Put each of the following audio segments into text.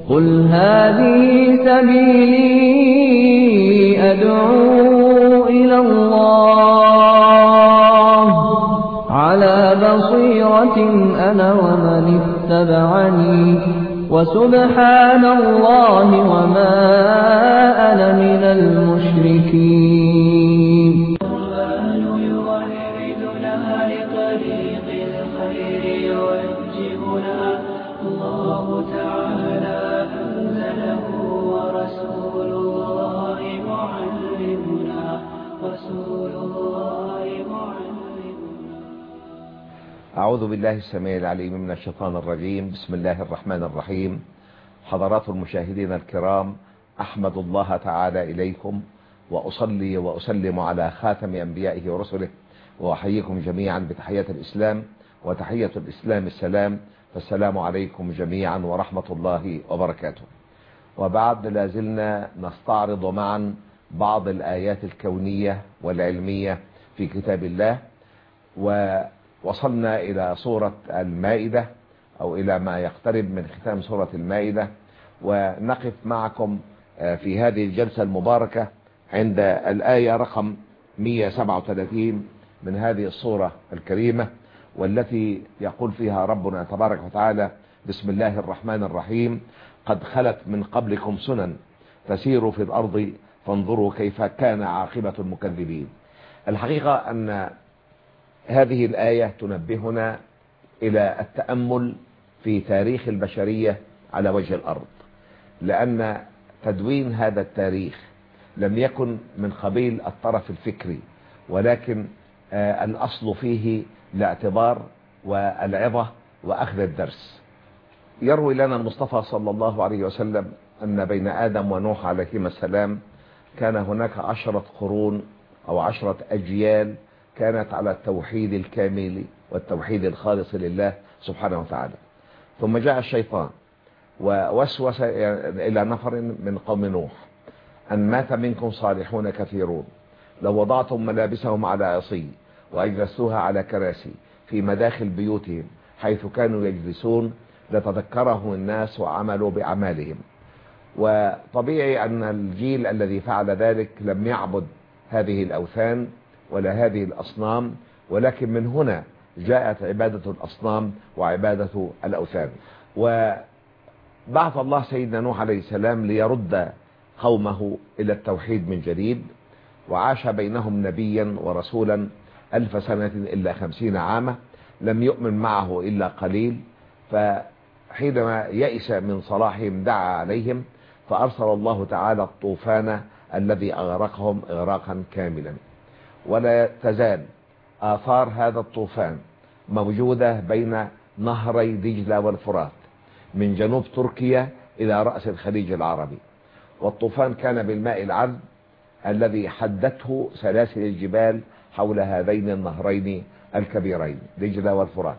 قل هذه سبيلي أدعو إلى الله على بصيرة أنا ومن اتبعني وسبحان الله وما أنا من المشركين. القرآن يوحدنا لطريق الخير يوجهنا، الله تعالى أنزله ورسول الله معلمنا، رسول الله معلمنا. أعوذ بالله السميع العليم من الشيطان الرجيم. بسم الله الرحمن الرحيم. حضرات المشاهدين الكرام، أحمد الله تعالى إليكم وأصلي وأسلم على خاتم أنبيائه ورسله، وأحييكم جميعا بتحية الإسلام، وتحية الإسلام السلام، فالسلام عليكم جميعا ورحمة الله وبركاته. وبعد لازلنا نستعرض معا بعض الآيات الكونية والعلمية في كتاب الله، ووصلنا إلى سورة المائدة أو إلى ما يقترب من ختام سورة المائدة، ونقف معكم في هذه الجلسة المباركة عند الآية رقم 137 من هذه السورة الكريمة، والتي يقول فيها ربنا تبارك وتعالى: بسم الله الرحمن الرحيم. قد خلت من قبلكم سنن تسيروا في الأرض فانظروا كيف كان عاقبة المكذبين. الحقيقة أن هذه الآية تنبهنا إلى التأمل في تاريخ البشرية على وجه الأرض، لأن تدوين هذا التاريخ لم يكن من قبيل الطرف الفكري، ولكن الأصل فيه الاعتبار والعظة وأخذ الدرس. يروي لنا المصطفى صلى الله عليه وسلم أن بين آدم ونوح عليهما السلام كان هناك 10 قرون أو 10 أجيال كانت على التوحيد الكامل والتوحيد الخالص لله سبحانه وتعالى. ثم جاء الشيطان ووسوس إلى نفر من قوم نوح أن مات منكم صالحون كثيرون، لو وضعتم ملابسهم على عصي وأجلستوها على كراسي في مداخل بيوتهم حيث كانوا يجلسون لتذكرهم الناس وعملوا بأعمالهم. وطبيعي أن الجيل الذي فعل ذلك لم يعبد هذه الأوثان ولا هذه الأصنام، ولكن من هنا جاءت عبادة الأصنام وعبادة الأوثان. وبعث الله سيدنا نوح عليه السلام ليرد قومه إلى التوحيد من جديد، وعاش بينهم نبيا ورسولا 1000 سنة إلا 50 عاما، لم يؤمن معه إلا قليل. فحينما يئس من صلاحهم دعا عليهم، فأرسل الله تعالى الطوفان الذي أغرقهم إغراقا كاملا. ولا تزال آثار هذا الطوفان موجودة بين نهري دجلة والفرات من جنوب تركيا إلى رأس الخليج العربي. والطوفان كان بالماء العذب الذي حدته سلاسل الجبال حول هذين النهرين الكبيرين دجلة والفرات.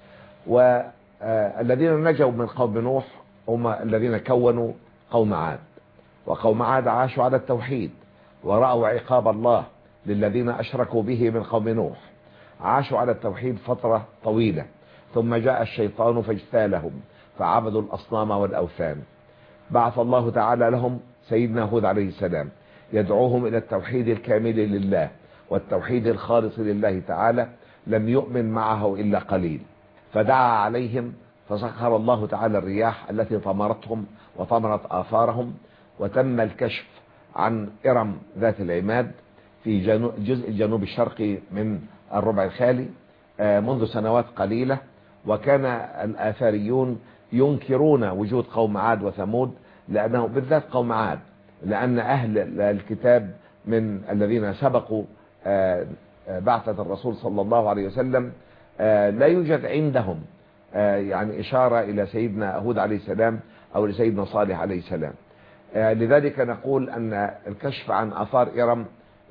والذين نجوا من قوم نوح هم الذين كونوا قوم عاد، وقوم عاد عاشوا على التوحيد ورأوا عقاب الله للذين أشركوا به من قوم نوح، عاشوا على التوحيد فترة طويلة، ثم جاء الشيطان فاجتالهم فعبدوا الأصنام والأوثان. بعث الله تعالى لهم سيدنا هود عليه السلام يدعوهم إلى التوحيد الكامل لله والتوحيد الخالص لله تعالى، لم يؤمن معه إلا قليل، فدعا عليهم فسخر الله تعالى الرياح التي طمرتهم وطمرت آثارهم، وتم الكشف عن إرم ذات العماد في الجزء الجنوب الشرقي من الربع الخالي منذ سنوات قليلة. وكان الآثاريون ينكرون وجود قوم عاد وثمود، لأنه بالذات قوم عاد، لأن أهل الكتاب من الذين سبقوا بعثة الرسول صلى الله عليه وسلم لا يوجد عندهم يعني إشارة إلى سيدنا هود عليه السلام أو لسيدنا صالح عليه السلام. لذلك نقول أن الكشف عن آثار إرم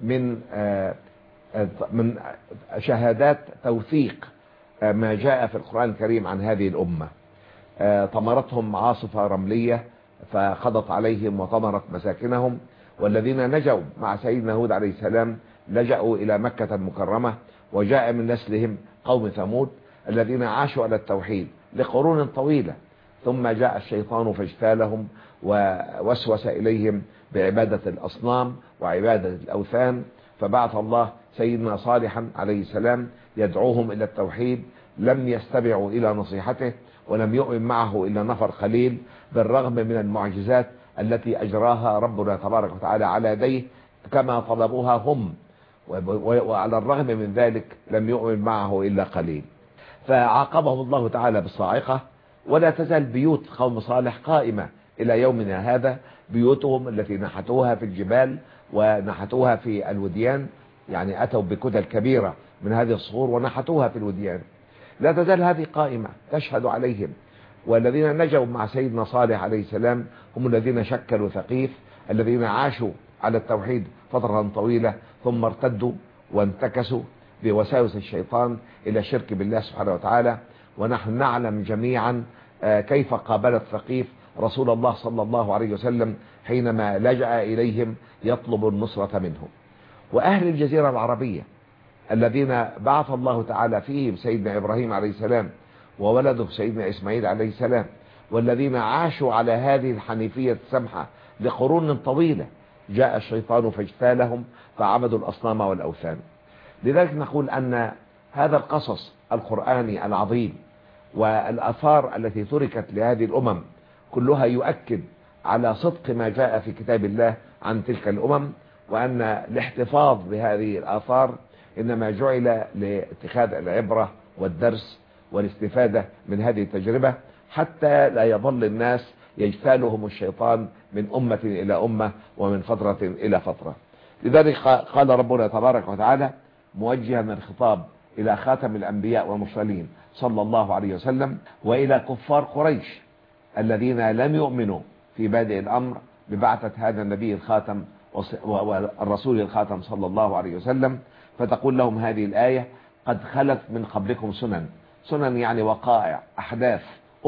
من شهادات توثيق ما جاء في القرآن الكريم عن هذه الأمة. طمرتهم عاصفة رملية فقضت عليهم وطمرت مساكنهم، والذين نجوا مع سيدنا هود عليه السلام لجأوا إلى مكة المكرمة، وجاء من نسلهم قوم ثمود الذين عاشوا على التوحيد لقرون طويلة، ثم جاء الشيطان فاجتالهم ووسوس إليهم بعبادة الأصنام وعبادة الأوثان، فبعث الله سيدنا صالحا عليه السلام يدعوهم إلى التوحيد. لم يستمعوا إلى نصيحته ولم يؤمن معه إلا نفر قليل، بالرغم من المعجزات التي أجراها ربنا تبارك وتعالى على يديه كما طلبوها هم، وعلى الرغم من ذلك لم يؤمن معه إلا قليل. فعاقبهم الله تعالى بالصاعقة. ولا تزال بيوت قوم صالح قائمة إلى يومنا هذا، بيوتهم التي نحتوها في الجبال ونحتوها في الوديان، يعني أتوا بكتل كبيرة من هذه الصخور ونحتوها في الوديان، لا تزال هذه قائمة تشهد عليهم. والذين نجوا مع سيدنا صالح عليه السلام هم الذين شكلوا ثقيف، الذين عاشوا على التوحيد فترة طويلة ثم ارتدوا وانتكسوا بوساوس الشيطان إلى الشرك بالله سبحانه وتعالى. ونحن نعلم جميعا كيف قابلت ثقيف رسول الله صلى الله عليه وسلم حينما لجأ إليهم يطلب النصرة منهم. وأهل الجزيرة العربية الذين بعث الله تعالى فيهم سيدنا إبراهيم عليه السلام وولده سيدنا إسماعيل عليه السلام، والذين عاشوا على هذه الحنيفية السمحة لقرون طويلة، جاء الشيطان فاجتالهم فعبدوا الأصنام والأوثان. لذلك نقول أن هذا القصص القرآني العظيم والآثار التي تركت لهذه الأمم كلها يؤكد على صدق ما جاء في كتاب الله عن تلك الأمم، وأن الاحتفاظ بهذه الآثار إنما جعل لاتخاذ العبرة والدرس والاستفادة من هذه التجربة، حتى لا يظل الناس يجتالهم الشيطان من أمة إلى أمة ومن فترة إلى فترة. لذلك قال ربنا تبارك وتعالى موجها الخطاب إلى خاتم الأنبياء والمرسلين صلى الله عليه وسلم وإلى كفار قريش الذين لم يؤمنوا في بادئ الأمر ببعثة هذا النبي الخاتم والرسول الخاتم صلى الله عليه وسلم، فتقول لهم هذه الآية: قد خلت من قبلكم سنن يعني وقائع، أحداث،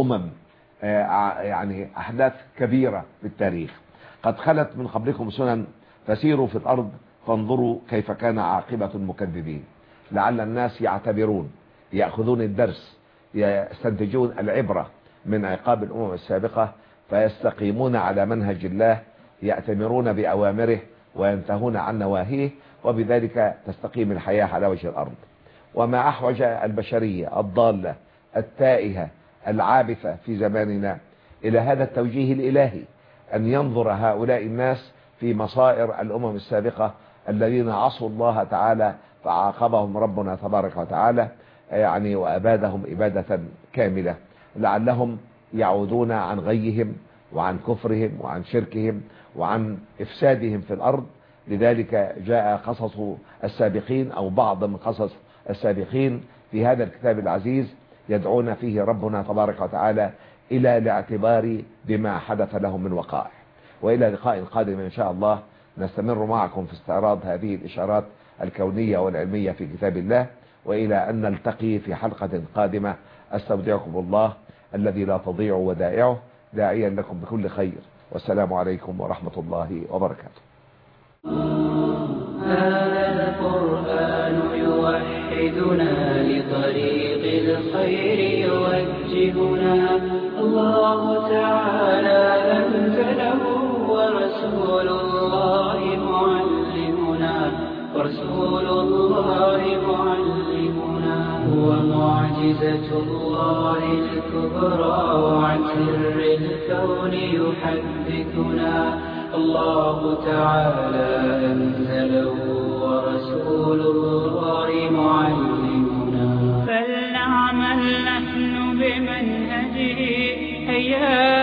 يعني أحداث كبيرة في التاريخ. قد خلت من قبلكم سنن فسيروا في الأرض فانظروا كيف كان عاقبة المكذبين، لعل الناس يعتبرون، يأخذون الدرس، يستنتجون العبرة من عقاب الأمم السابقة، فيستقيمون على منهج الله، يأتمرون بأوامره وينتهون عن نواهيه، وبذلك تستقيم الحياة على وجه الأرض. وما أحوج البشرية الضالة التائهة العابثة في زماننا إلى هذا التوجيه الإلهي، أن ينظر هؤلاء الناس في مصائر الأمم السابقة الذين عصوا الله تعالى فعاقبهم ربنا تبارك وتعالى، يعني وأبادهم إبادة كاملة، لعلهم يعودون عن غيهم وعن كفرهم وعن شركهم وعن إفسادهم في الأرض. لذلك جاء قصص السابقين أو بعض من قصص السابقين في هذا الكتاب العزيز يدعون فيه ربنا تبارك وتعالى إلى الاعتبار بما حدث لهم من وقائع. وإلى لقاء قادم إن شاء الله نستمر معكم في استعراض هذه الإشارات الكونية والعلمية في كتاب الله، وإلى أن نلتقي في حلقة قادمة. أستودعكم الله الذي لا تضيع ودائعه، داعيا لكم بكل خير، والسلام عليكم ورحمة الله وبركاته. هذا القرآن يوحدنا لطريق الخير يوجهنا، الله تعالى أنزله ورسول الله معلمنا، هو معجزة الله الكبرى وعن سر الكون يحدثنا، الله تعالى أنزله ورسول الله معلمنا. فلنعمل نحن بمنهجه، هيا